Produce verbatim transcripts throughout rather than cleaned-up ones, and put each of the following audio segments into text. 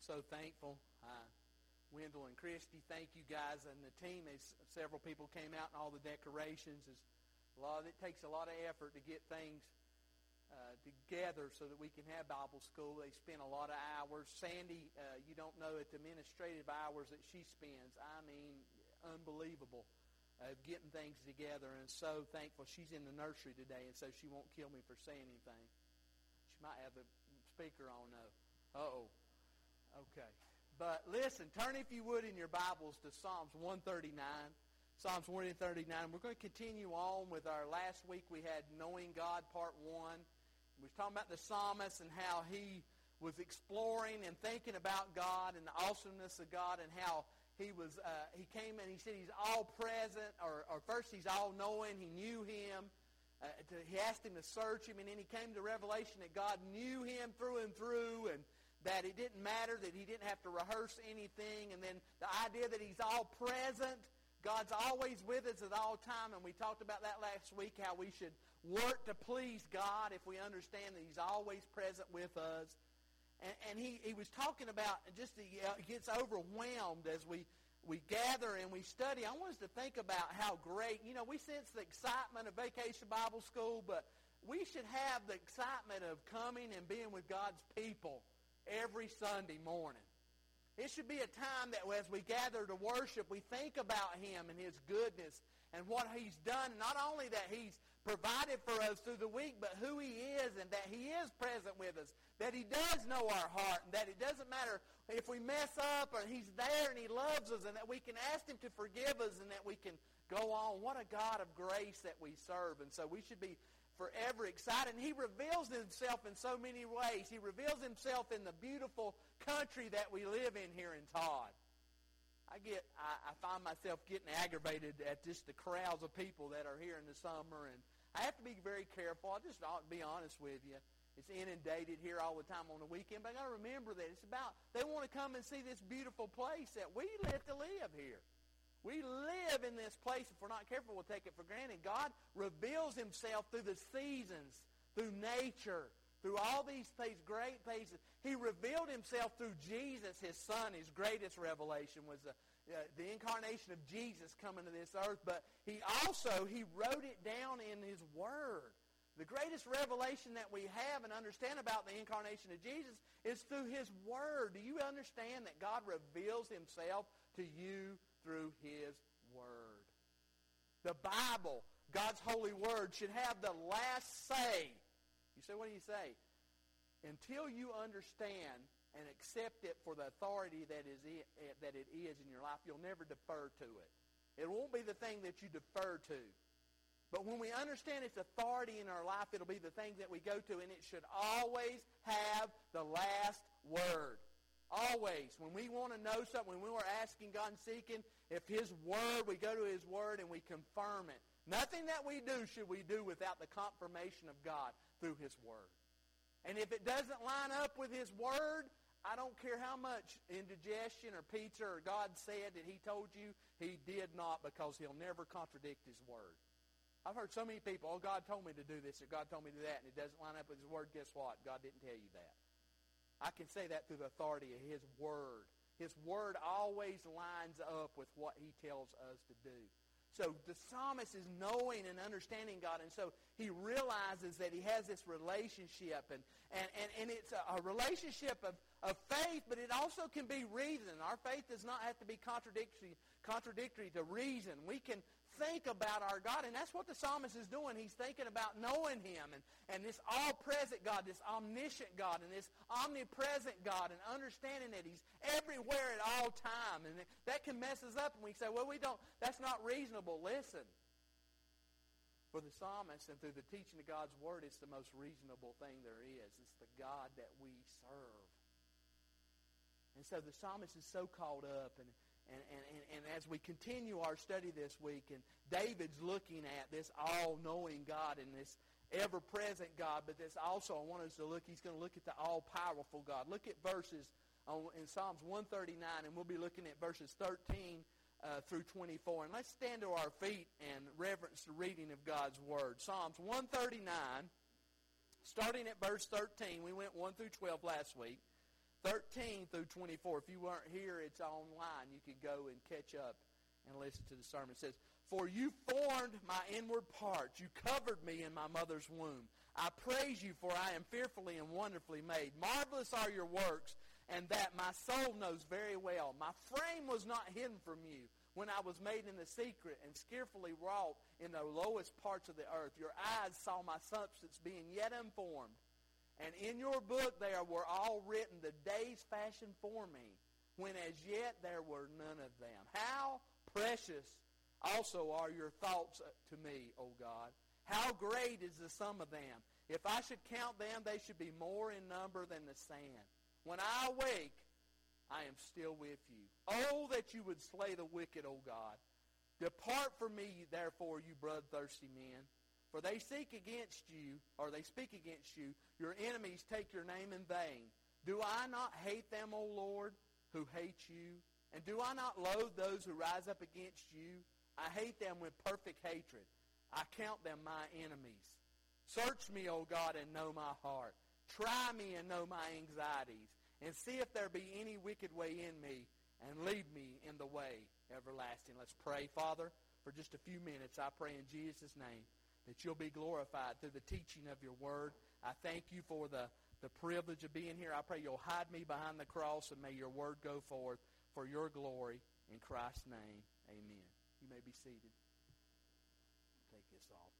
so thankful. Uh, Wendell and Christy, thank you guys and the team. As several people came out and all the decorations. Is a lot. Of, it takes a lot of effort to get things uh, together so that we can have Bible school. They spend a lot of hours. Sandy, uh, you don't know at the administrative hours that she spends. I mean, unbelievable. Of uh, getting things together, and so thankful. She's in the nursery today, and so she won't kill me for saying anything. She might have the speaker on, though. Uh-oh. Okay. But listen, turn, if you would, in your Bibles to Psalms one thirty-nine. Psalms one thirty-nine. We're going to continue on with our last week. We had Knowing God, Part one. We were talking about the psalmist and how he was exploring and thinking about God and the awesomeness of God, and how he was. Uh, he came and he said he's all present, or, or first he's all knowing. He knew him. Uh, to, he asked him to search him, and then he came to revelation that God knew him through and through, and that it didn't matter, that he didn't have to rehearse anything, and then the idea that he's all present. God's always with us at all time, and we talked about that last week, how we should work to please God if we understand that he's always present with us. And, and he, he was talking about just he uh, gets overwhelmed as we, we gather and we study. I want us to think about how great, you know, we sense the excitement of Vacation Bible School, but we should have the excitement of coming and being with God's people every Sunday morning. It should be a time that as we gather to worship, we think about him and his goodness and what he's done. Not only that he's provided for us through the week, but who he is, and that he is present with us, that he does know our heart, and that it doesn't matter if we mess up, or he's there and he loves us, and that we can ask him to forgive us, and that we can go on. What a God of grace that we serve. And so we should be forever excited. And he reveals himself in so many ways. He reveals himself in the beautiful country that we live in here in Todd. I get, I, I find myself getting aggravated at just the crowds of people that are here in the summer, and I have to be very careful. I'll just I'll be honest with you. It's inundated here all the time on the weekend, but I got to remember that it's about, they want to come and see this beautiful place that we live to live here. We live in this place. If we're not careful, we'll take it for granted. God reveals himself through the seasons, through nature, through all these things, great places. He revealed himself through Jesus, his son. His greatest revelation was the, uh, the incarnation of Jesus coming to this earth. But he also, he wrote it down in his word. The greatest revelation that we have and understand about the incarnation of Jesus is through his word. Do you understand that God reveals himself to you through his word? The Bible, God's holy word, should have the last say. You say, what do you say? Until you understand and accept it for the authority that is it, that it is in your life, you'll never defer to it. It won't be the thing that you defer to. But when we understand its authority in our life, it'll be the thing that we go to, and it should always have the last word. Always. When we want to know something, when we are asking God and seeking, if his word, we go to his word and we confirm it. Nothing that we do should we do without the confirmation of God through his word. And if it doesn't line up with his word, I don't care how much indigestion or pizza or God said that he told you, he did not, because he'll never contradict his word. I've heard so many people, oh, God told me to do this, or God told me to do that, and it doesn't line up with his word. Guess what? God didn't tell you that. I can say that through the authority of his word. His word always lines up with what he tells us to do. So the psalmist is knowing and understanding God, and so he realizes that he has this relationship, and, and, and, and it's a, a relationship of, of faith, but it also can be reason. Our faith does not have to be contradictory, contradictory to reason. We can think about our God, and that's what the psalmist is doing. He's thinking about knowing him, and, and this all-present God, this omniscient God, and this omnipresent God, and understanding that he's everywhere at all time. And that can mess us up, and we say, well, we don't, that's not reasonable. Listen, for the psalmist and through the teaching of God's word, it's the most reasonable thing there is. It's the God that we serve. And so the psalmist is so caught up, and And, and, and, and as we continue our study this week, and David's looking at this all-knowing God and this ever-present God, but this also, I want us to look, he's going to look at the all-powerful God. Look at verses on, in Psalms one thirty-nine, and we'll be looking at verses thirteen uh, through twenty-four. And let's stand to our feet and reverence the reading of God's Word. Psalms one thirty-nine, starting at verse thirteen. We went one through twelve last week. thirteen through twenty-four. If you weren't here, it's online. You could go and catch up and listen to the sermon. It says, "For you formed my inward parts. You covered me in my mother's womb. I praise you, for I am fearfully and wonderfully made. Marvelous are your works, and that my soul knows very well. My frame was not hidden from you when I was made in the secret and skillfully wrought in the lowest parts of the earth. Your eyes saw my substance being yet unformed. And in your book there were all written the days fashioned for me, when as yet there were none of them. How precious also are your thoughts to me, O God. How great is the sum of them. If I should count them, they should be more in number than the sand. When I awake, I am still with you. Oh, that you would slay the wicked, O God. Depart from me, therefore, you bloodthirsty men. For they seek against you, or they speak against you. Your enemies take your name in vain. Do I not hate them, O Lord, who hate you? And do I not loathe those who rise up against you? I hate them with perfect hatred. I count them my enemies. Search me, O God, and know my heart. Try me and know my anxieties, and see if there be any wicked way in me, and lead me in the way everlasting." Let's pray. Father, for just a few minutes, I pray in Jesus' name that you'll be glorified through the teaching of your word. I thank you for the, the privilege of being here. I pray you'll hide me behind the cross, and may your word go forth for your glory. In Christ's name, amen. You may be seated. Take this off.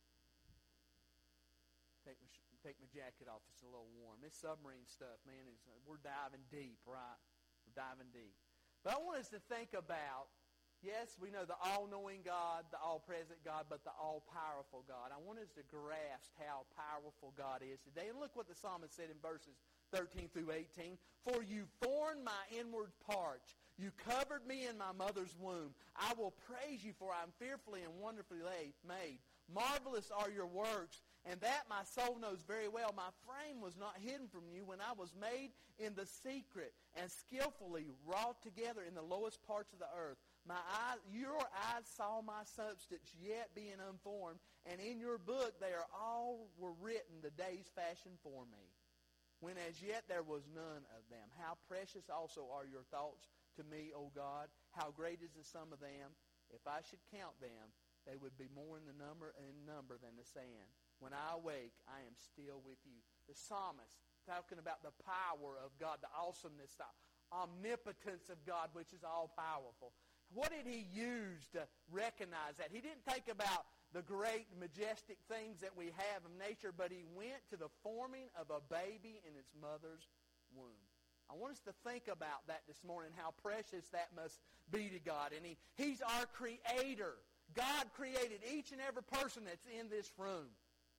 Take my, take my jacket off. It's a little warm. This submarine stuff, man, is we're diving deep, right? We're diving deep. But I want us to think about, yes, we know the all-knowing God, the all-present God, but the all-powerful God. I want us to grasp how powerful God is today. And look what the psalmist said in verses thirteen through eighteen. "For you formed my inward parts. You covered me in my mother's womb. I will praise you, for I am fearfully and wonderfully made. Marvelous are your works, and that my soul knows very well. My frame was not hidden from you when I was made in the secret and skillfully wrought together in the lowest parts of the earth. My eyes, your eyes saw my substance yet being unformed, and in your book they are all were written the days fashioned for me, when as yet there was none of them. How precious also are your thoughts to me, O God. How great is the sum of them. If I should count them, they would be more in the number in number than the sand. When I awake, I am still with you." The psalmist talking about the power of God, the awesomeness, the omnipotence of God, which is all-powerful. What did he use to recognize that? He didn't think about the great, majestic things that we have in nature, but he went to the forming of a baby in its mother's womb. I want us to think about that this morning, how precious that must be to God. And he, he's our creator. God created each and every person that's in this room.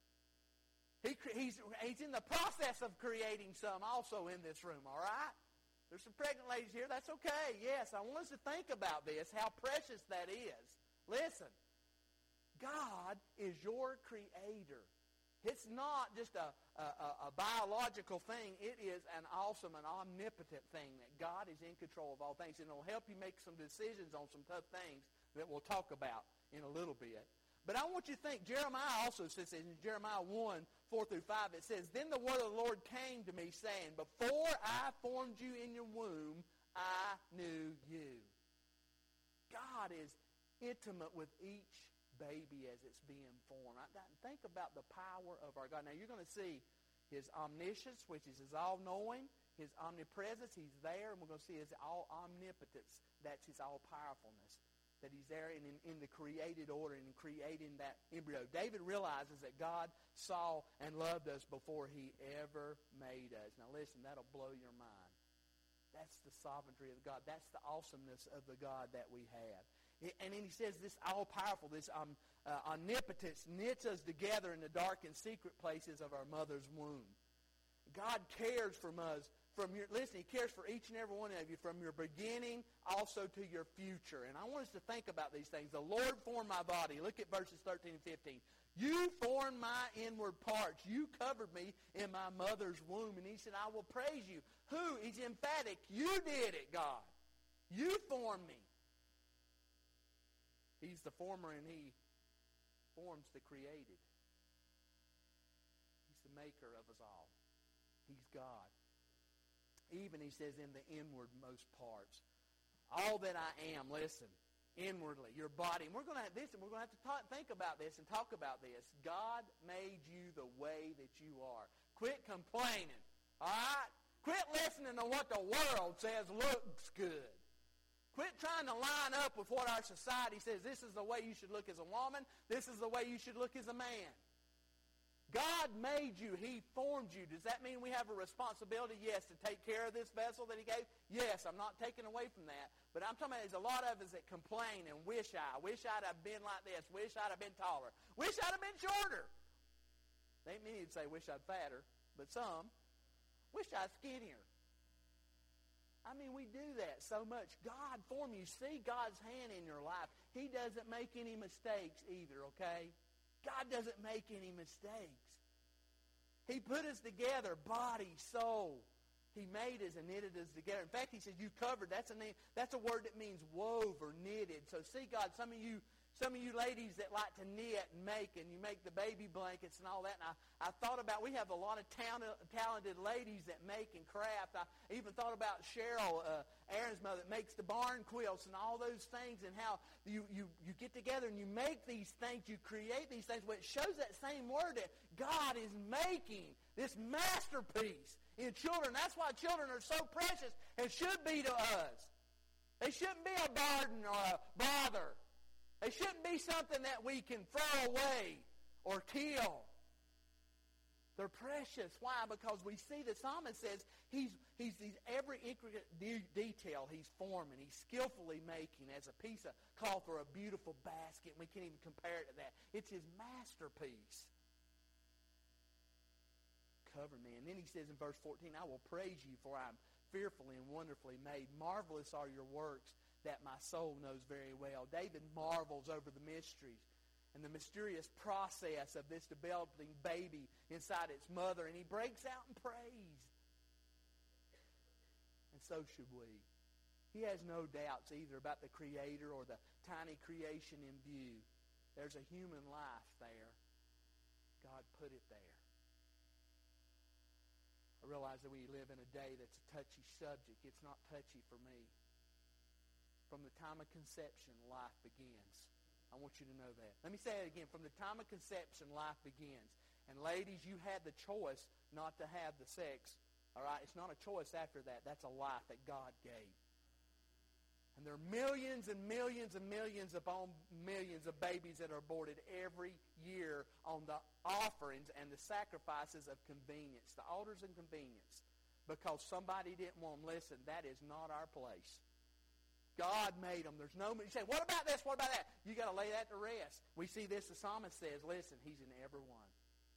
He, he's, he's in the process of creating some also in this room, all right? There's some pregnant ladies here. That's okay. Yes, I want us to think about this, how precious that is. Listen, God is your creator. It's not just a, a, a biological thing. It is an awesome and omnipotent thing that God is in control of all things. And it will help you make some decisions on some tough things that we'll talk about in a little bit. But I want you to think, Jeremiah also says in Jeremiah one, four through five, it says, "Then the word of the Lord came to me, saying, Before I formed you in your womb, I knew you." God is intimate with each baby as it's being formed. Think about the power of our God. Now, you're going to see his omniscience, which is his all-knowing, his omnipresence, he's there, and we're going to see his all-omnipotence, that's his all-powerfulness, that he's there in, in, in the created order and in creating that embryo. David realizes that God saw and loved us before he ever made us. Now, listen, that'll blow your mind. That's the sovereignty of God. That's the awesomeness of the God that we have. And then he says this all-powerful, this um, uh, omnipotence knits us together in the dark and secret places of our mother's womb. God cares from us. From your, listen, he cares for each and every one of you from your beginning also to your future. And I want us to think about these things. The Lord formed my body. Look at verses thirteen and fifteen. "You formed my inward parts. You covered me in my mother's womb." And he said, "I will praise you." Who? He's emphatic. You did it, God. You formed me. He's the former, and he forms the created. He's the maker of us all. He's God. even, he says, in the inwardmost parts. All that I am, listen, inwardly, your body. And we're going to have this, and we're going to have to talk, think about this and talk about this. God made you the way that you are. Quit complaining, all right? Quit listening to what the world says looks good. Quit trying to line up with what our society says. This is the way you should look as a woman. This is the way you should look as a man. God made you. He formed you. Does that mean we have a responsibility? Yes, to take care of this vessel that he gave? Yes, I'm not taking away from that. But I'm talking about there's a lot of us that complain and wish I. Wish I'd have been like this. Wish I'd have been taller. Wish I'd have been shorter. They ain't many who'd say wish I'd fatter, but some. Wish I'd skinnier. I mean, we do that so much. God formed you. See God's hand in your life. He doesn't make any mistakes either, okay? God doesn't make any mistakes. He put us together, body, soul. He made us and knitted us together. In fact, he says, you covered. That's a name, that's a word that means wove or knitted. So see, God, some of you some of you ladies that like to knit and make, and you make the baby blankets and all that. And I, I thought about, we have a lot of talent, talented ladies that make and craft. I even thought about Cheryl, uh, Aaron's mother, that makes the barn quilts and all those things, and how you, you, you get together and you make these things, you create these things. But it shows that same word that God is making this masterpiece in children. That's why children are so precious and should be to us. They shouldn't be a burden or a bother. They shouldn't be something that we can throw away or kill. They're precious. Why? Because we see the psalmist says he's, he's, he's every intricate de- detail he's forming, he's skillfully making as a piece of cloth or a beautiful basket. We can't even compare it to that. It's his masterpiece. Cover me. And then he says in verse fourteen, I will praise you, for I am fearfully and wonderfully made. Marvelous are your works that my soul knows very well. David marvels over the mysteries and the mysterious process of this developing baby inside its mother, and he breaks out in praise. And so should we. He has no doubts either about the Creator or the tiny creation in view. There's a human life there. God put it there. I realize that we live in a day that's a touchy subject. It's not touchy for me. From the time of conception, life begins. I want you to know that. Let me say it again. From the time of conception, life begins. And ladies, you had the choice not to have the sex. All right? It's not a choice after that. That's a life that God gave. And there are millions and millions and millions upon millions of babies that are aborted every year on the offerings and the sacrifices of convenience, the altars and convenience, because somebody didn't want them. Listen, that is not our place. God made them. There's no, you say, what about this? What about that? You got to lay that to rest. We see this, the psalmist says, listen, he's in every one.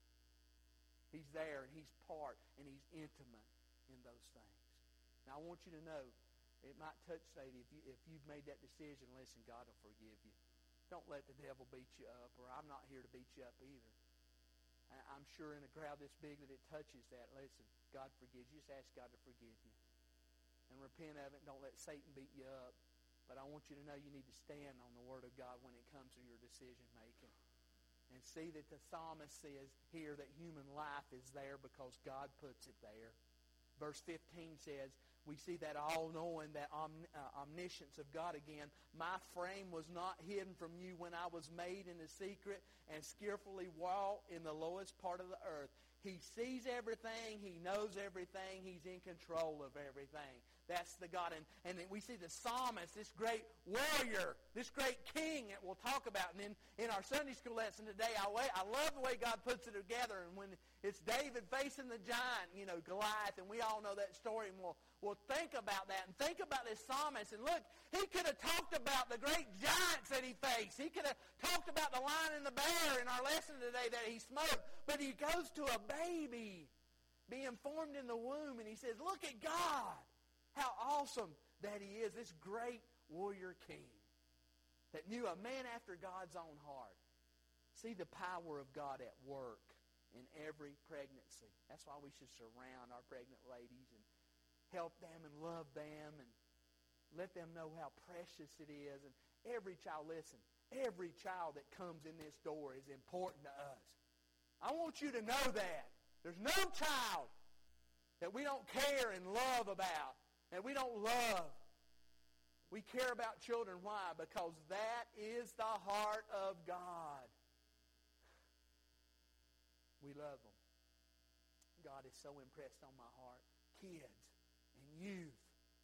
He's there, and he's part, and he's intimate in those things. Now, I want you to know, it might touch, Sadie, if, you, if you've made that decision, listen, God will forgive you. Don't let the devil beat you up, or I'm not here to beat you up either. I'm sure in a crowd this big that it touches that, listen, God forgives you. Just ask God to forgive you. And repent of it, and don't let Satan beat you up. But I want you to know you need to stand on the Word of God when it comes to your decision-making. And see that the psalmist says here that human life is there because God puts it there. Verse fifteen says, we see that all-knowing, that omn- uh, omniscience of God again. My frame was not hidden from you when I was made in the secret and skillfully walked in the lowest part of the earth. He sees everything. He knows everything. He's in control of everything. That's the God. And, and then we see the psalmist, this great warrior, this great king that we'll talk about. And then in our Sunday school lesson today, I, I love the way God puts it together. And when it's David facing the giant, you know, Goliath, and we all know that story, and we'll, we'll think about that and think about this psalmist. And look, he could have talked about the great giants that he faced. He could have talked about the lion and the bear in our lesson today that he smote. But he goes to a baby being formed in the womb, and he says, look at God. How awesome that he is, this great warrior king that knew a man after God's own heart. See the power of God at work in every pregnancy. That's why we should surround our pregnant ladies and help them and love them and let them know how precious it is. And every child, listen, every child that comes in this door is important to us. I want you to know that. There's no child that we don't care and love about, that we don't love. We care about children. Why? Because that is the heart of God. We love them. God is so impressed on my heart. Kids and youth.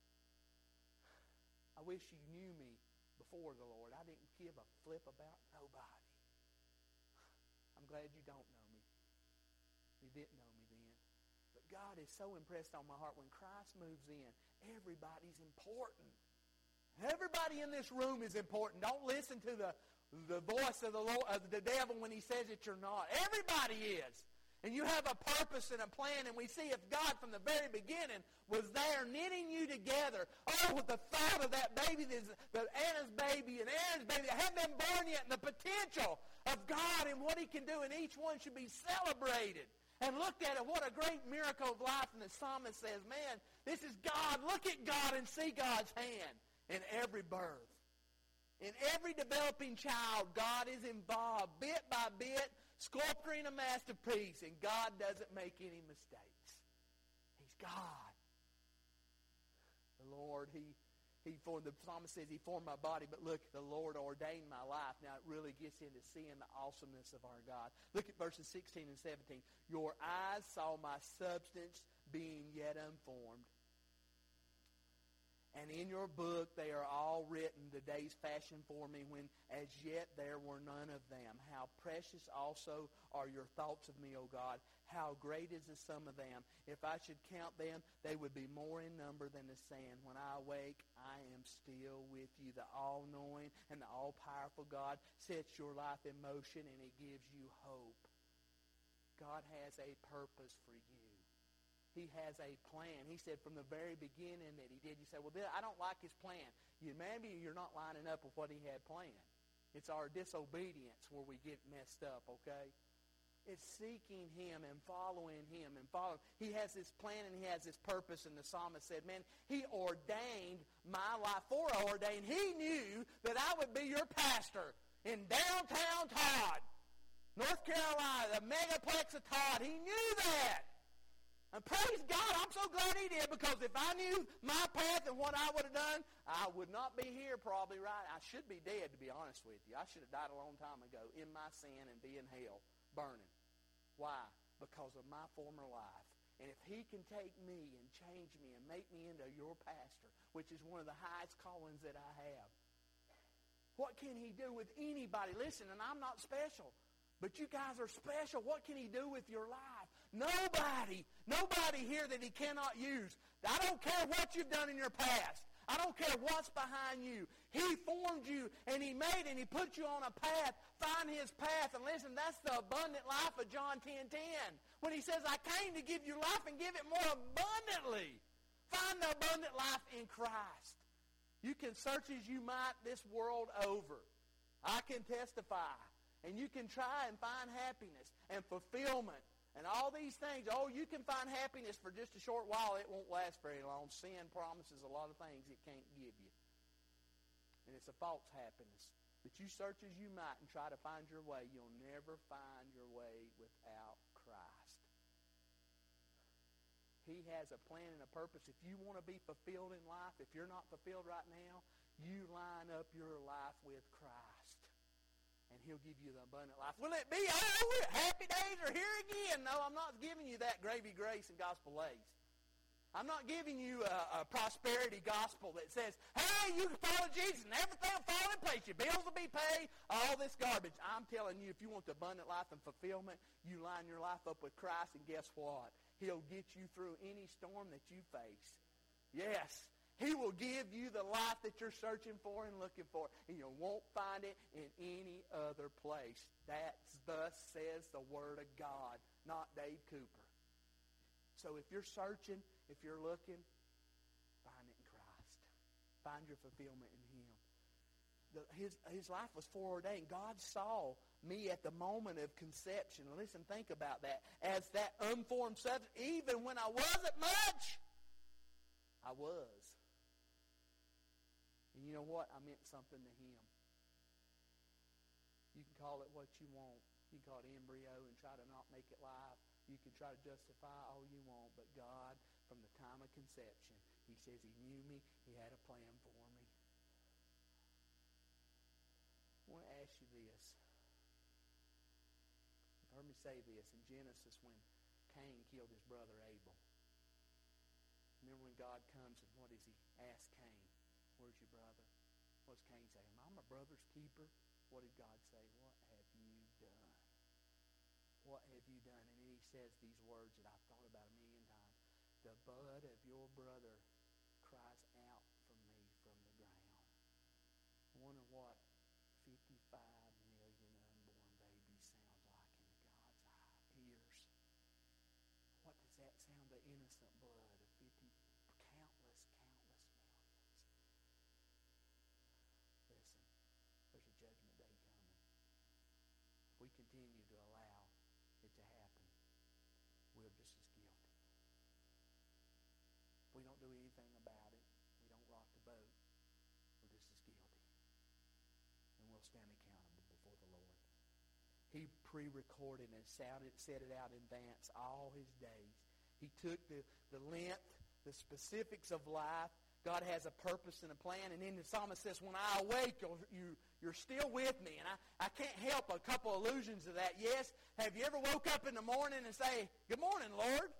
I wish you knew me before the Lord. I didn't give a flip about nobody. I'm glad you don't know me. You didn't know me then. But God is so impressed on my heart. When Christ moves in, everybody's important. Everybody in this room is important. Don't listen to the, the voice of the Lord, of the devil when he says that you're not. Everybody is. And you have a purpose and a plan, and we see if God from the very beginning was there knitting you together. Oh, with the thought of that baby, the Anna's baby and Aaron's baby that haven't been born yet, and the potential of God and what he can do, and each one should be celebrated and looked at it. What a great miracle of life. And the psalmist says, man, this is God. Look at God and see God's hand in every birth. In every developing child, God is involved bit by bit, sculpturing a masterpiece, and God doesn't make any mistakes. He's God. The Lord, He He formed, the psalmist says He formed my body, but look, the Lord ordained my life. Now it really gets into seeing the awesomeness of our God. Look at verses sixteen and seventeen. Your eyes saw my substance being yet unformed. And in your book they are all written, the days fashioned for me, when as yet there were none of them. How precious also are your thoughts of me, O God. How great is the sum of them. If I should count them, they would be more in number than the sand. When I awake, I am still with you. The all-knowing and the all-powerful God sets your life in motion, and He gives you hope. God has a purpose for you. He has a plan. He said from the very beginning that He did. You say, well, I don't like His plan. You, maybe you're not lining up with what He had planned. It's our disobedience where we get messed up, okay? It's seeking Him and following Him and following. He has this plan and He has this purpose. And the psalmist said, man, He ordained my life, foreordained. He knew that I would be your pastor in downtown Todd, North Carolina, the megaplex of Todd. He knew that. And praise God, I'm so glad He did, because if I knew my path and what I would have done, I would not be here probably right. I should be dead, to be honest with you. I should have died a long time ago in my sin and be in hell, burning. Why? Because of my former life. And if He can take me and change me and make me into your pastor, which is one of the highest callings that I have, what can He do with anybody? Listen, and I'm not special, but you guys are special. What can He do with your life? Nobody. Nobody here that He cannot use. I don't care what you've done in your past. I don't care what's behind you. He formed you, and He made, and He put you on a path. Find His path. And listen, that's the abundant life of John ten ten. When He says, I came to give you life and give it more abundantly. Find the abundant life in Christ. You can search as you might this world over. I can testify. And you can try and find happiness and fulfillment and all these things. Oh, you can find happiness for just a short while. It won't last very long. Sin promises a lot of things it can't give you. And it's a false happiness. But you search as you might and try to find your way, you'll never find your way without Christ. He has a plan and a purpose. If you want to be fulfilled in life, if you're not fulfilled right now, you line up your life with Christ. And He'll give you the abundant life. Will it be, oh, happy days are here again? No, I'm not giving you that gravy grace and gospel lace. I'm not giving you a, a prosperity gospel that says, hey, you can follow Jesus and everything will fall in place. Your bills will be paid, all this garbage. I'm telling you, if you want the abundant life and fulfillment, you line your life up with Christ, and guess what? He'll get you through any storm that you face. Yes. He will give you the life that you're searching for and looking for, and you won't find it in any other place. That thus says the Word of God, not Dave Cooper. So if you're searching, if you're looking, find it in Christ. Find your fulfillment in Him. The, his, his life was foreordained. God saw me at the moment of conception. Listen, think about that. As that unformed substance, even when I wasn't much, I was. And you know what? I meant something to Him. You can call it what you want. You can call it embryo and try to not make it live. You can try to justify all you want, but God, from the time of conception, he says he knew me. He had a plan for me. I want to ask you this. You've heard me say this in Genesis when Cain killed his brother Abel. Remember when God comes and what does he ask Cain? Where's your brother? What does Cain say? Am I my brother's keeper? What did God say? What have you done? What have you done? And then he says these words that I've thought about a million times. The blood of your brother cries out for me from the ground. I wonder what fifty-five million unborn babies sounds like in God's ears. What does that sound? The innocent blood of fifty, countless, countless millions. Listen, there's a judgment day coming. If we continue to allow it to happen, we're just as guilty. If we don't do anything about it, we don't rock the boat, we're just as guilty. And we'll stand accountable before the Lord. He pre-recorded and sounded, set it out in advance all his days. He took the, the length, the specifics of life. God has a purpose and a plan. And then the psalmist says, when I awake, you're, you, you're still with me. And I, I can't help a couple allusions to that. Yes, have you ever woke up in the morning and say, good morning, Lord?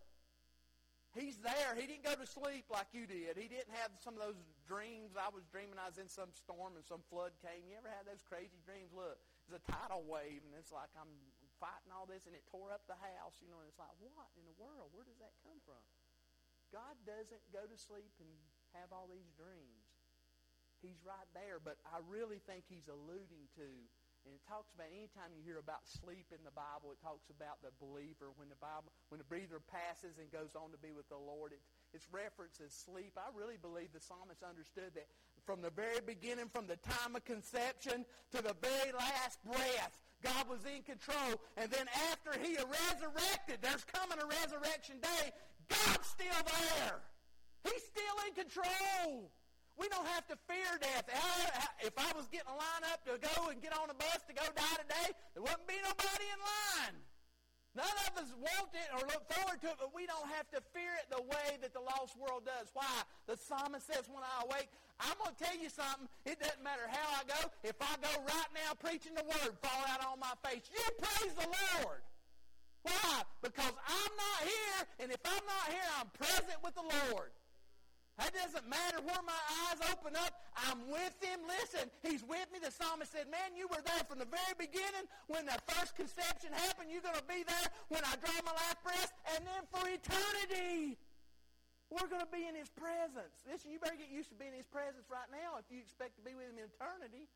He's there. He didn't go to sleep like you did. He didn't have some of those dreams. I was dreaming I was in some storm and some flood came. You ever had those crazy dreams? Look, there's a tidal wave, and it's like I'm fighting all this, and it tore up the house, you know, and it's like, what in the world? Where does that come from? God doesn't go to sleep and have all these dreams. He's right there, but I really think he's alluding to, and it talks about, anytime you hear about sleep in the Bible, it talks about the believer when the Bible, when the breather passes and goes on to be with the Lord. It, it's referenced as sleep. I really believe the psalmist understood that from the very beginning, from the time of conception to the very last breath, God was in control. And then after he resurrected, there's coming a resurrection day, God's still there. He's still in control. We don't have to fear death. If I was getting a line up to go and get on a bus to go die today, there wouldn't be nobody in line. None of us want it or look forward to it, but we don't have to fear it the way that the lost world does. Why? The psalmist says, when I awake, I'm going to tell you something. It doesn't matter how I go. If I go right now preaching the word, fall out on my face, you praise the Lord. Why? Because I'm not here, and if I'm not here, I'm present with the Lord. That doesn't matter where my eyes open up. I'm with him. Listen, he's with me. The psalmist said, man, you were there from the very beginning. When the first conception happened, you're going to be there when I draw my last breath. And then for eternity, we're going to be in his presence. Listen, you better get used to being in his presence right now if you expect to be with him in eternity.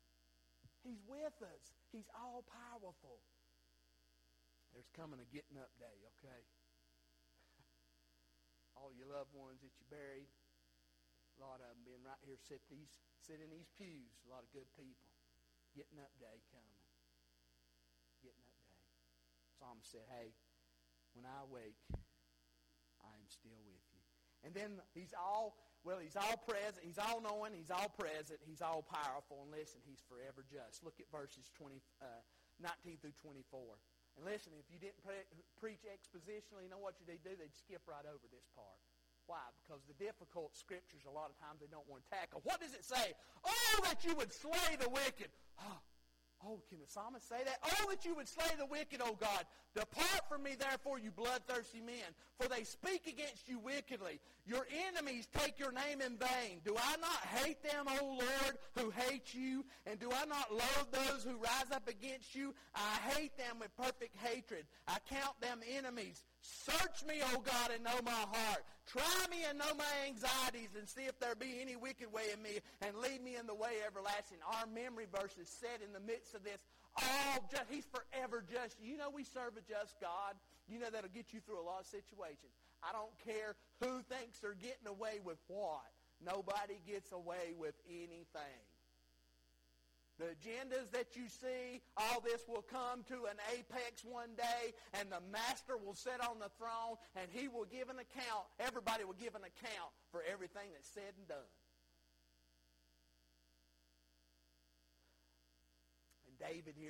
He's with us. He's all-powerful. There's coming a getting up day, okay? All your loved ones that you buried, a lot of them being right here, sit these, sit in these pews. A lot of good people. Getting up day coming. Getting up day. Psalmist said, hey, when I awake, I am still with you. And then he's all, well, he's all present. He's all knowing. He's all present. He's all powerful. And listen, he's forever just. Look at verses twenty, uh, nineteen through twenty-four. And listen, if you didn't pre- preach expositionally, you know what they'd do? They'd skip right over this part. Why? Because the difficult scriptures, a lot of times, they don't want to tackle. What does it say? Oh, that you would slay the wicked. Oh, oh, can the psalmist say that? Oh, that you would slay the wicked, O God. Depart from me, therefore, you bloodthirsty men, for they speak against you wickedly. Your enemies take your name in vain. Do I not hate them, O Lord, who hate you? And do I not loathe those who rise up against you? I hate them with perfect hatred. I count them enemies. Search me, O God, and know my heart. Try me and know my anxieties, and see if there be any wicked way in me, and lead me in the way everlasting. Our memory verse is set in the midst of this. All just, he's forever just. You know we serve a just God. You know that'll get you through a lot of situations. I don't care who thinks they're getting away with what. Nobody gets away with anything. The agendas that you see, all this will come to an apex one day, and the master will sit on the throne, and he will give an account. Everybody will give an account for everything that's said and done. And David here,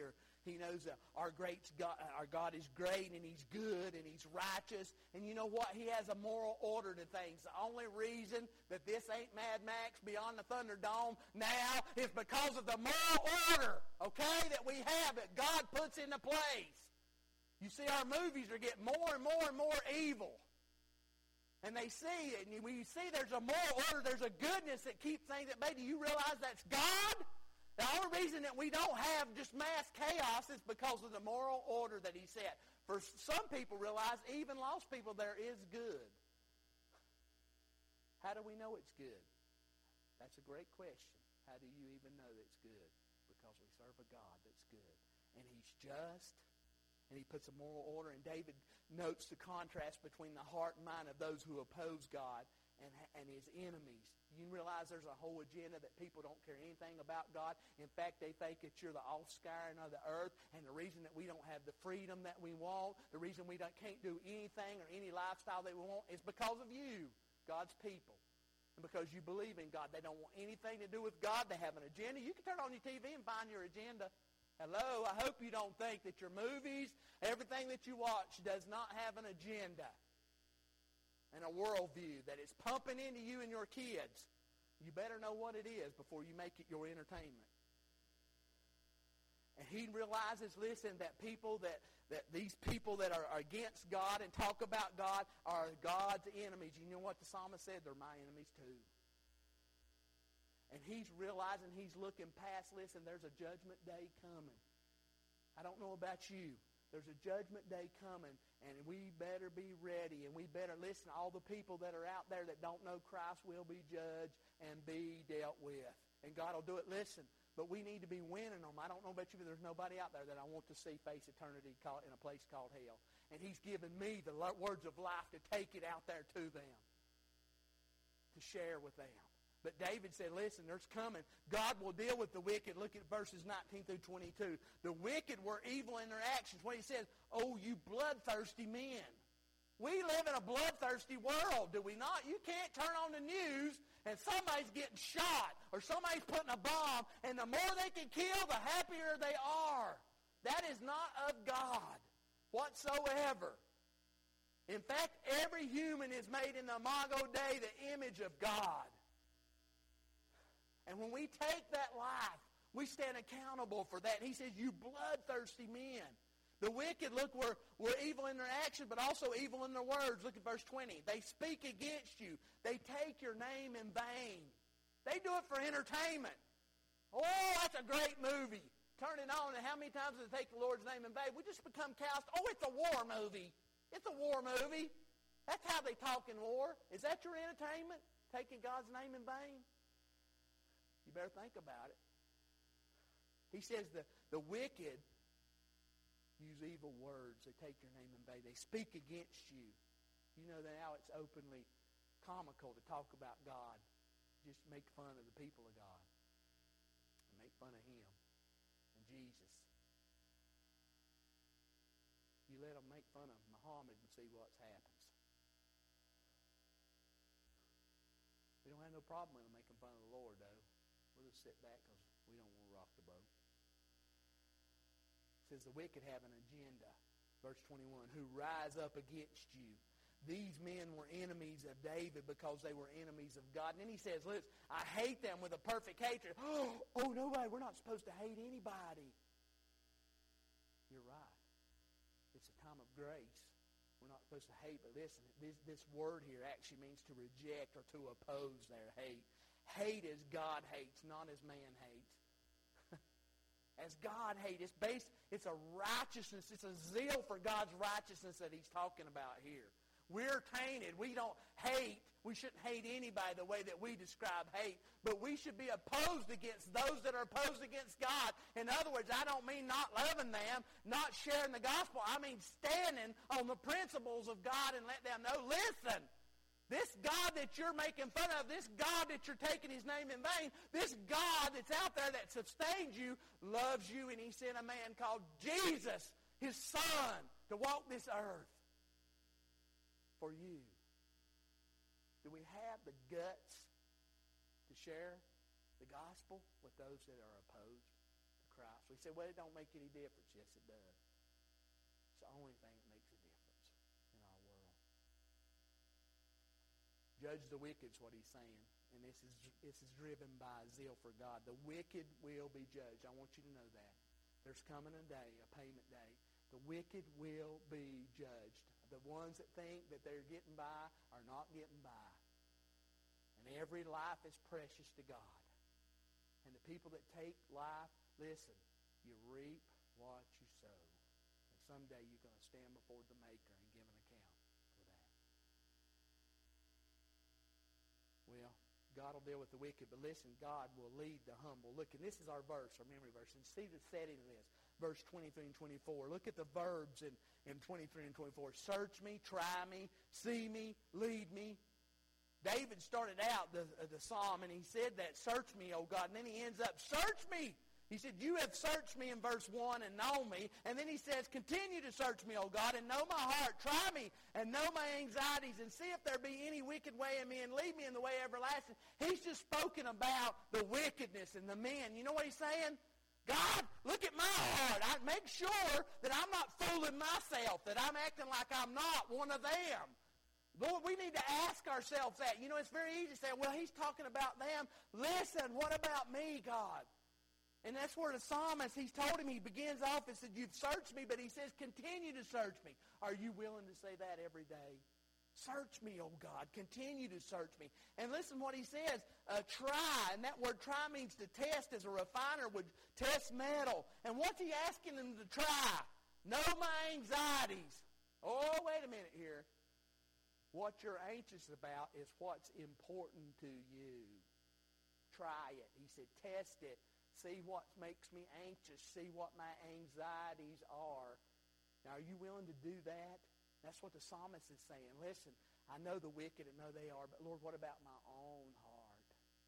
He knows that our great God, our God is great, and He's good, and He's righteous. And you know what? He has a moral order to things. The only reason that this ain't Mad Max Beyond the Thunderdome now is because of the moral order, okay, that we have, that God puts into place. You see, our movies are getting more and more and more evil. And they see it, and when you see there's a moral order, there's a goodness that keeps things at bay. Do you realize that's God? The only reason that we don't have just mass chaos is because of the moral order that He set. For some people realize, even lost people, there is good. How do we know it's good? That's a great question. How do you even know it's good? Because we serve a God that's good. And He's just, and He puts a moral order. And David notes the contrast between the heart and mind of those who oppose God and, and His enemies. You realize there's a whole agenda that people don't care anything about God. In fact, they think that you're the offscouring of the earth, and the reason that we don't have the freedom that we want, the reason we don't, can't do anything or any lifestyle that we want is because of you, God's people. And because you believe in God. They don't want anything to do with God. They have an agenda. You can turn on your T V and find your agenda. Hello, I hope you don't think that your movies, everything that you watch does not have an agenda and a worldview that is pumping into you and your kids. You better know what it is before you make it your entertainment. And he realizes, listen, that people that, that these people that are against God and talk about God are God's enemies. You know what the psalmist said? They're my enemies too. And he's realizing, he's looking past, listen, there's a judgment day coming. I don't know about you. There's a judgment day coming, and we better be ready, and we better listen. All the people that are out there that don't know Christ will be judged and be dealt with. And God will do it. Listen, but we need to be winning them. I don't know about you, but there's nobody out there that I want to see face eternity in a place called hell. And He's given me the words of life to take it out there to them, to share with them. But David said, listen, there's coming. God will deal with the wicked. Look at verses nineteen through twenty-two. The wicked were evil in their actions. When He says, oh, you bloodthirsty men. We live in a bloodthirsty world, do we not? You can't turn on the news and somebody's getting shot or somebody's putting a bomb, and the more they can kill, the happier they are. That is not of God whatsoever. In fact, every human is made in the imago Dei, the image of God. And when we take that life, we stand accountable for that. And He says, you bloodthirsty men. The wicked, look, were, were evil in their action, but also evil in their words. Look at verse twenty. They speak against you. They take your name in vain. They do it for entertainment. Oh, that's a great movie. Turn it on, and how many times does it take the Lord's name in vain? We just become callous. Oh, it's a war movie. It's a war movie. That's how they talk in war. Is that your entertainment? Taking God's name in vain? You better think about it. He says the, the wicked use evil words. They take your name in vain. They speak against you. You know that now it's openly comical to talk about God. Just make fun of the people of God. And make fun of Him and Jesus. You let them make fun of Muhammad and see what happens. We don't have no problem with them making fun of the Lord, though. We'll just sit back because we don't want to rock the boat. It says the wicked have an agenda. Verse twenty-one, who rise up against you. These men were enemies of David because they were enemies of God. And then he says, listen, I hate them with a perfect hatred. Oh, oh, nobody, we're not supposed to hate anybody. You're right. It's a time of grace. We're not supposed to hate, but listen, this, this word here actually means to reject or to oppose their hate. Hate as God hates, not as man hates. As God hates. It's based, it's a righteousness, it's a zeal for God's righteousness that He's talking about here. We're tainted. We don't hate. We shouldn't hate anybody the way that we describe hate. But we should be opposed against those that are opposed against God. In other words, I don't mean not loving them, not sharing the gospel. I mean standing on the principles of God and let them know, listen, this God that you're making fun of, this God that you're taking His name in vain, this God that's out there that sustains you, loves you, and He sent a man called Jesus, His Son, to walk this earth for you. Do we have the guts to share the gospel with those that are opposed to Christ. We say, well, it don't make any difference. Yes, it does. It's the only thing that makes a difference in our world. Judge the wicked is what he's saying. And this is this is driven by zeal for God. The wicked will be judged. I want you to know that. There's coming a day, a payment day. The wicked will be judged. The ones that think that they're getting by are not getting by. And every life is precious to God. And the people that take life, listen, you reap what you sow. And someday you're going to stand before the Maker and give an account for that. Well, God will deal with the wicked, but listen, God will lead the humble. Look, and this is our verse, our memory verse. And see the setting of this. Verse twenty-three and twenty-four. Look at the verbs in, in twenty-three and twenty-four. Search me, try me, see me, lead me. David started out the, the psalm, and he said that, search me, O God. And then he ends up, search me. He said, you have searched me in verse one and known me. And then he says, continue to search me, O God, and know my heart. Try me and know my anxieties and see if there be any wicked way in me and lead me in the way everlasting. He's just spoken about the wickedness and the men. You know what he's saying? God, look at my heart. I make sure that I'm not fooling myself, that I'm acting like I'm not one of them. Lord, we need to ask ourselves that. You know, it's very easy to say, well, he's talking about them. Listen, what about me, God? And that's where the psalmist, he's told him, he begins off and said, you've searched me, but he says, continue to search me. Are you willing to say that every day? Search me, oh God. Continue to search me. And listen what he says, uh, try. And that word try means to test, as a refiner would test metal. And what's he asking them to try? Know my anxieties. Oh, wait a minute here. What you're anxious about is what's important to you. Try it. He said, test it. See what makes me anxious. See what my anxieties are. Now, are you willing to do that? That's what the psalmist is saying. Listen, I know the wicked, and know they are, but Lord, what about my own heart?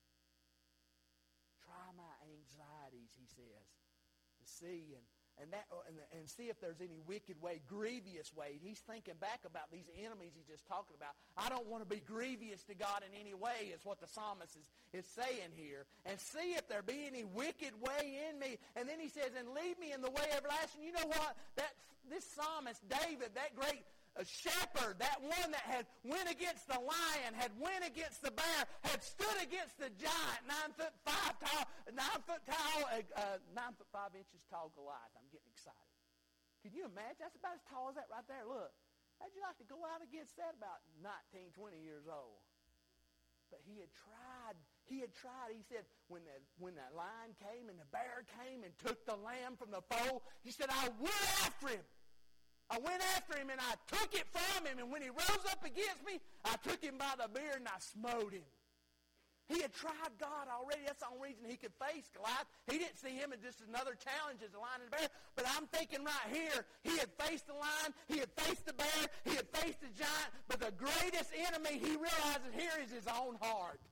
Try my anxieties, he says, to see and and that and, and see if there's any wicked way, grievous way. He's thinking back about these enemies he's just talking about. I don't want to be grievous to God in any way, is what the psalmist is, is saying here. And see if there be any wicked way in me. And then he says, and lead me in the way everlasting. You know what? That this psalmist, David, that great a shepherd, that one that had went against the lion, had went against the bear, had stood against the giant, nine foot five tall, nine foot tall, uh, nine foot five inches tall Goliath. I'm getting excited. Can you imagine? That's about as tall as that right there. Look, how'd you like to go out against that? About nineteen, twenty years old. But he had tried. He had tried. He said, when the when the lion came and the bear came and took the lamb from the fold, he said, I went after him. I went after him and I took it from him. And when he rose up against me, I took him by the beard and I smote him. He had tried God already. That's the only reason he could face Goliath. He didn't see him as just another challenge as the lion and the bear. But I'm thinking right here, he had faced the lion, he had faced the bear, he had faced the giant. But the greatest enemy he realizes here is his own heart.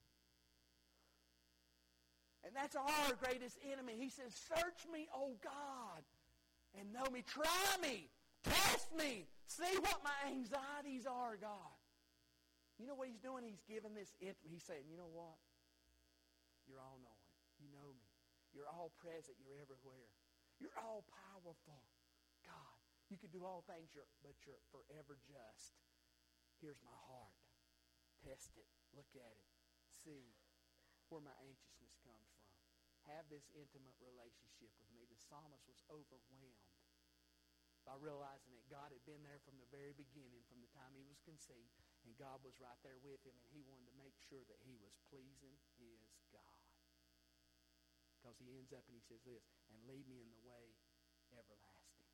And that's our greatest enemy. He says, search me, O God, and know me. Try me. Test me. See what my anxieties are, God. You know what he's doing? He's giving this, he's saying, you know what? You're all knowing. You know me. You're all present. You're everywhere. You're all powerful. God, you can do all things, but you're forever just. Here's my heart. Test it. Look at it. See where my anxiousness comes from. Have this intimate relationship with me. The psalmist was overwhelmed by realizing that God had been there from the very beginning, from the time he was conceived, and God was right there with him, and he wanted to make sure that he was pleasing his God. Because he ends up and he says this, and lead me in the way everlasting.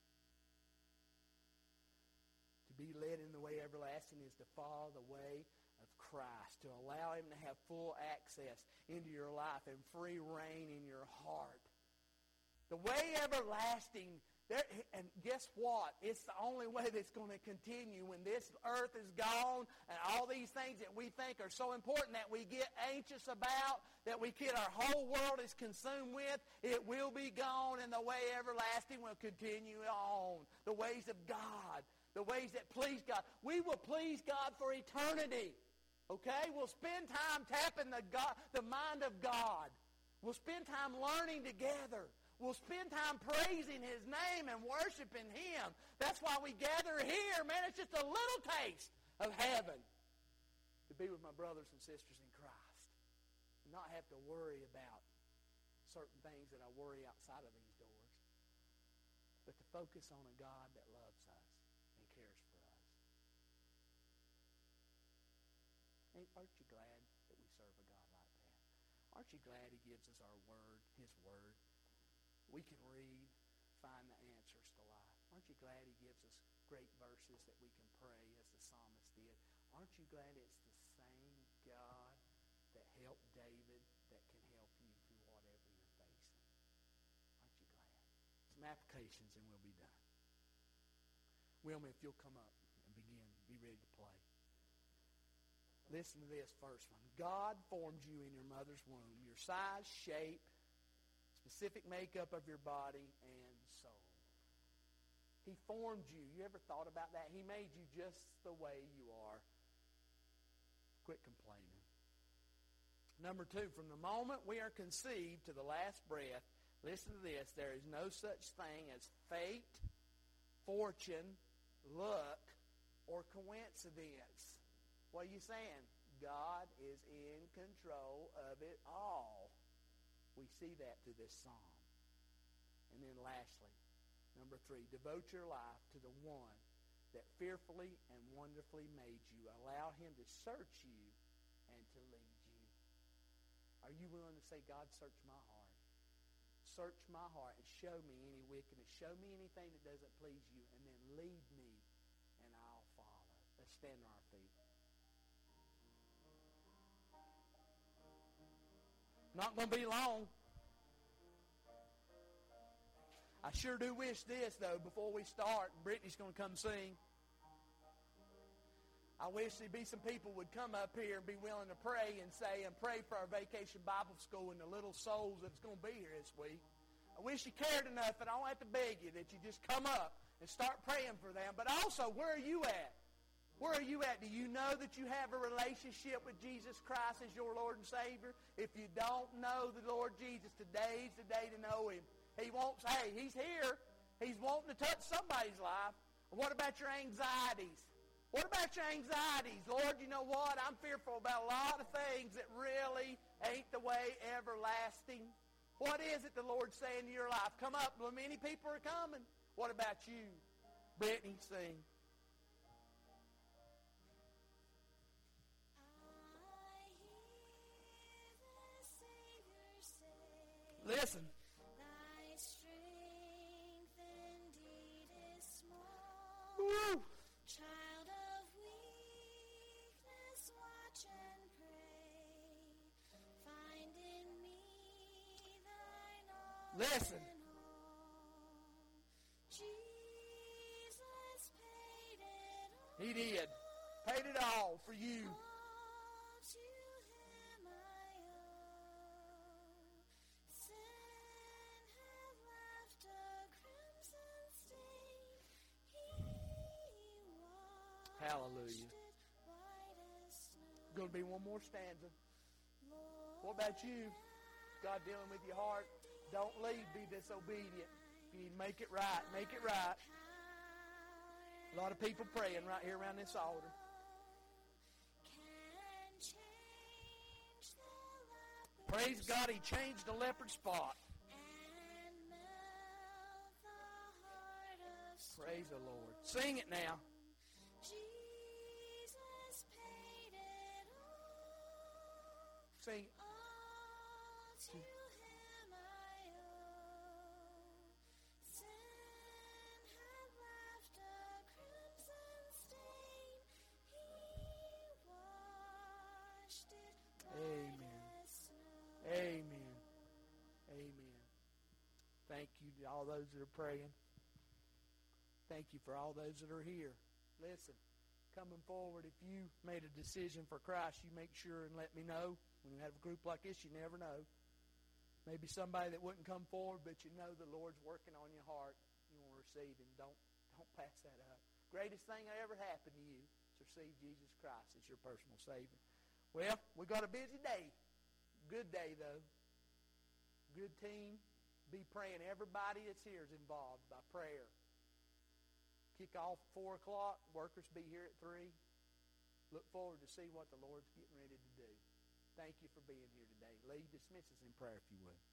To be led in the way everlasting is to follow the way of Christ, to allow him to have full access into your life and free reign in your heart. The way everlasting. There, and guess what? It's the only way that's going to continue when this earth is gone and all these things that we think are so important that we get anxious about, that we get our whole world is consumed with. It will be gone, and the way everlasting will continue on. The ways of God, the ways that please God. We will please God for eternity. Okay? We'll spend time tapping the God, the mind of God. We'll spend time learning together. We'll spend time praising His name and worshiping Him. That's why we gather here. Man, it's just a little taste of heaven to be with my brothers and sisters in Christ and not have to worry about certain things that I worry outside of these doors, but to focus on a God that loves us and cares for us. Hey, aren't you glad that we serve a God like that? Aren't you glad He gives us our word, His word? We can read, find the answers to life. Aren't you glad He gives us great verses that we can pray as the psalmist did? Aren't you glad it's the same God that helped David that can help you through whatever you're facing? Aren't you glad? Some applications and we'll be done. Wilma, if you'll come up and begin, be ready to play. Listen to this first one. God formed you in your mother's womb. Your size, shape, specific makeup of your body, and soul. He formed you. You ever thought about that? He made you just the way you are. Quit complaining. Number two, from the moment we are conceived to the last breath, listen to this, there is no such thing as fate, fortune, luck, or coincidence. What are you saying? God is in control of it all. We see that through this psalm. And then lastly, number three, devote your life to the one that fearfully and wonderfully made you. Allow Him to search you and to lead you. Are you willing to say, God, search my heart? Search my heart and show me any wickedness. Show me anything that doesn't please you, and then lead me, and I'll follow. Let's stand on our feet. Not going to be long. I sure do wish this, though, before we start. Brittany's going to come sing. I wish there'd be some people would come up here and be willing to pray and say, and pray for our Vacation Bible School and the little souls that's going to be here this week. I wish you cared enough, and I don't have to beg you, that you just come up and start praying for them. But also, where are you at? Where are you at? Do you know that you have a relationship with Jesus Christ as your Lord and Savior? If you don't know the Lord Jesus, today's the day to know Him. He wants, hey, He's here. He's wanting to touch somebody's life. What about your anxieties? What about your anxieties? Lord, you know what? I'm fearful about a lot of things that really ain't the way everlasting. What is it the Lord's saying to your life? Come up. Many people are coming. What about you? Brittany, sing. Listen. Thy strength indeed is small. Woo. Child of weakness, watch and pray. Find in me thine all. Listen. And all. Jesus paid it all. He did. Paid it all for you. All to Him I owe. Sin had left a crimson stain. He washed Hallelujah. it white as snow. Going to be one more stanza. Lord, What about you? God dealing with your heart? Don't leave. Be disobedient. You need to make it right. Make it right. A lot of people praying right here around this altar. can change the leper Praise God, He changed the leopard spot. and melt the heart of stone. Praise the Lord. Sing it now. Jesus paid it all. Sing. All to Him I owe. Sin had left a crimson stain. He washed it white Amen. as snow. Amen. Amen. Thank you to all those that are praying. Thank you for all those that are here. Listen, coming forward, if you made a decision for Christ, you make sure and let me know. When you have a group like this, you never know. Maybe somebody that wouldn't come forward, but you know the Lord's working on your heart. You want to receive Him. Don't, don't pass that up. Greatest thing that ever happened to you is receive Jesus Christ as your personal Savior. Well, we got a busy day. Good day, though. Good team. be praying. Everybody that's here is involved by prayer. Kick off at four o'clock. Workers be here at three. Look forward to see what the Lord's getting ready to do. Thank you for being here today. Lee, dismiss us in prayer if you would.